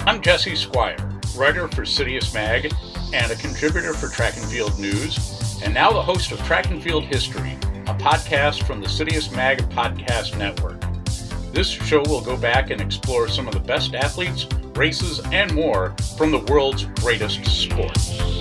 I'm Jesse Squire, writer for Citius Mag and a contributor for Track and Field News, and now the host of Track and Field History, a podcast from the Citius Mag Podcast Network. This show will go back and explore some of the best athletes, races, and more from the world's greatest sports.